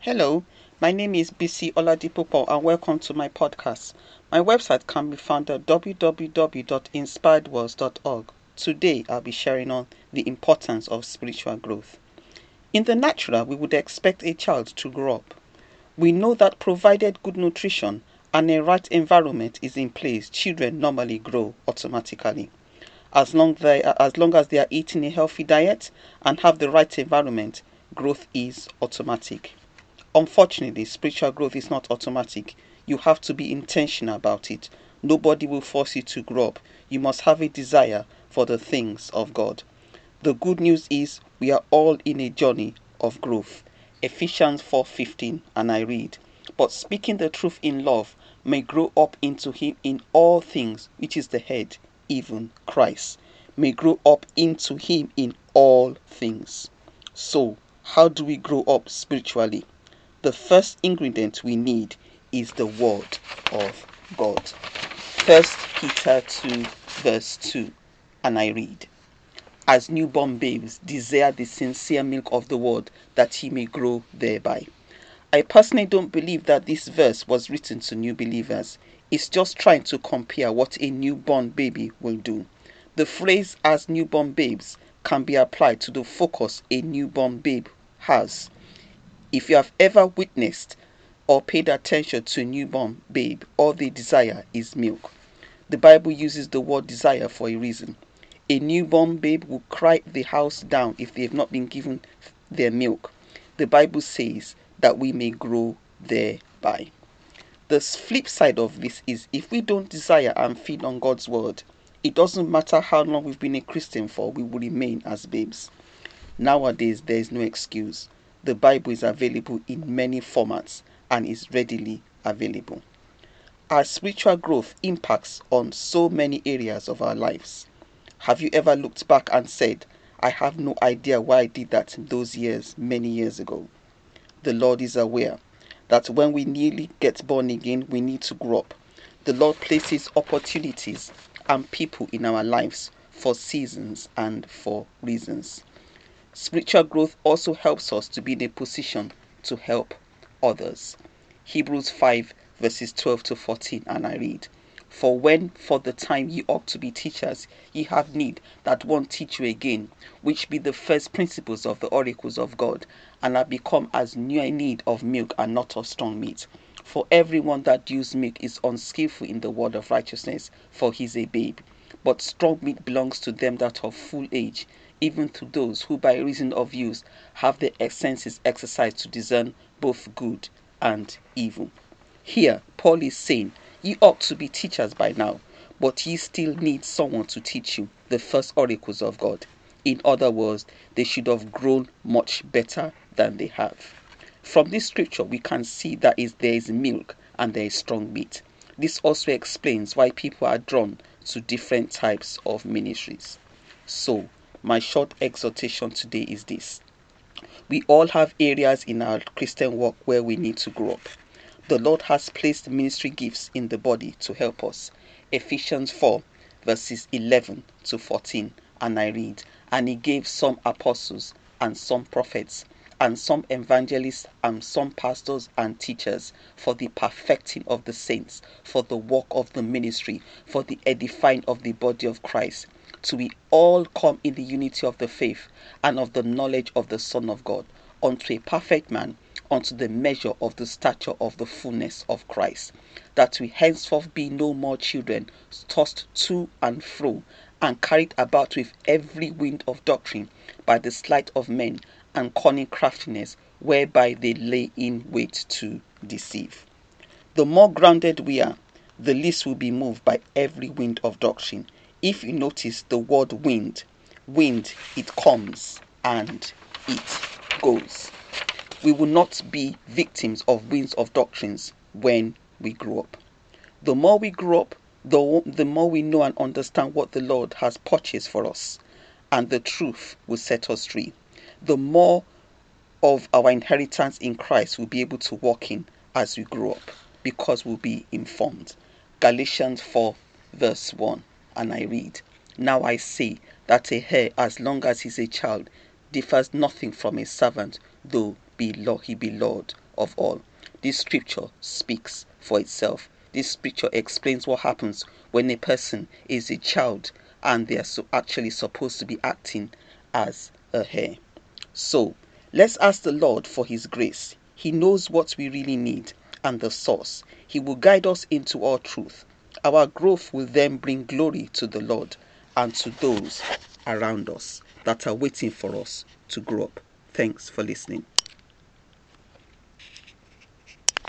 Hello, my name is BC Oladipopo and welcome to my podcast. My website can be found at www.inspiredwords.org. Today I'll be sharing on the importance of spiritual growth. In the natural, we would expect a child to grow up. We know that provided good nutrition and a right environment is in place, children normally grow automatically. As long as they are eating a healthy diet and have the right environment, growth is automatic. Unfortunately, spiritual growth is not automatic. You have to be intentional about it. Nobody will force you to grow up. You must have a desire for the things of God. The good news is we are all in a journey of growth. Ephesians 4:15, and I read, "But speaking the truth in love may grow up into him in all things, which is the head, even Christ, may grow up into him in all things." So, how do we grow up spiritually? The first ingredient we need is the Word of God. 1 Peter 2 verse 2, and I read, "As newborn babes desire the sincere milk of the word, that he may grow thereby." I personally don't believe that this verse was written to new believers. It's just trying to compare what a newborn baby will do. The phrase "as newborn babes" can be applied to the focus a newborn babe has. If you have ever witnessed or paid attention to a newborn babe, all they desire is milk. The Bible uses the word desire for a reason. A newborn babe will cry the house down if they have not been given their milk. The Bible says that we may grow thereby. The flip side of this is if we don't desire and feed on God's word, it doesn't matter how long we've been a Christian for, we will remain as babes. Nowadays, there is no excuse. The Bible is available in many formats and is readily available. Our spiritual growth impacts on so many areas of our lives. Have you ever looked back and said, "I have no idea why I did that in those years, many years ago"? The Lord is aware that when we nearly get born again, we need to grow up. The Lord places opportunities and people in our lives for seasons and for reasons. Spiritual growth also helps us to be in a position to help others. Hebrews 5 verses 12 to 14, and I read, "For when for the time ye ought to be teachers, ye have need that one teach you again, which be the first principles of the oracles of God, and are become as new in need of milk and not of strong meat. For everyone that uses milk is unskillful in the word of righteousness, for he is a babe. But strong meat belongs to them that are of full age, even to those who by reason of use have their senses exercised to discern both good and evil." Here, Paul is saying, ye ought to be teachers by now, but ye still need someone to teach you the first oracles of God. In other words, they should have grown much better than they have. From this scripture, we can see that there is milk and there is strong meat. This also explains why people are drawn to different types of ministries. So, my short exhortation today is this. We all have areas in our Christian walk where we need to grow up. The Lord has placed ministry gifts in the body to help us. Ephesians 4 verses 11 to 14, and I read, "And he gave some apostles, and some prophets, and some evangelists, and some pastors and teachers, for the perfecting of the saints, for the work of the ministry, for the edifying of the body of Christ, till we all come in the unity of the faith and of the knowledge of the Son of God, unto a perfect man, unto the measure of the stature of the fullness of Christ, that we henceforth be no more children, tossed to and fro, and carried about with every wind of doctrine, by the sleight of men and cunning craftiness, whereby they lay in wait to deceive." The more grounded we are, the least will be moved by every wind of doctrine. If you notice the word wind, it comes and it goes. We will not be victims of winds of doctrines when we grow up. The more we grow up, the more we know and understand what the Lord has purchased for us, and the truth will set us free. The more of our inheritance in Christ we'll be able to walk in as we grow up, because we'll be informed. Galatians 4 verse 1, and I read, "Now I say that a heir, as long as he is a child, differs nothing from a servant, though he be Lord of all. This scripture speaks for itself. This scripture explains what happens when a person is a child and they are actually supposed to be acting as a heir. So let's ask the Lord for His grace. He knows what we really need and the source. He will guide us into all truth. Our growth will then bring glory to the Lord and to those around us that are waiting for us to grow up. Thanks for listening.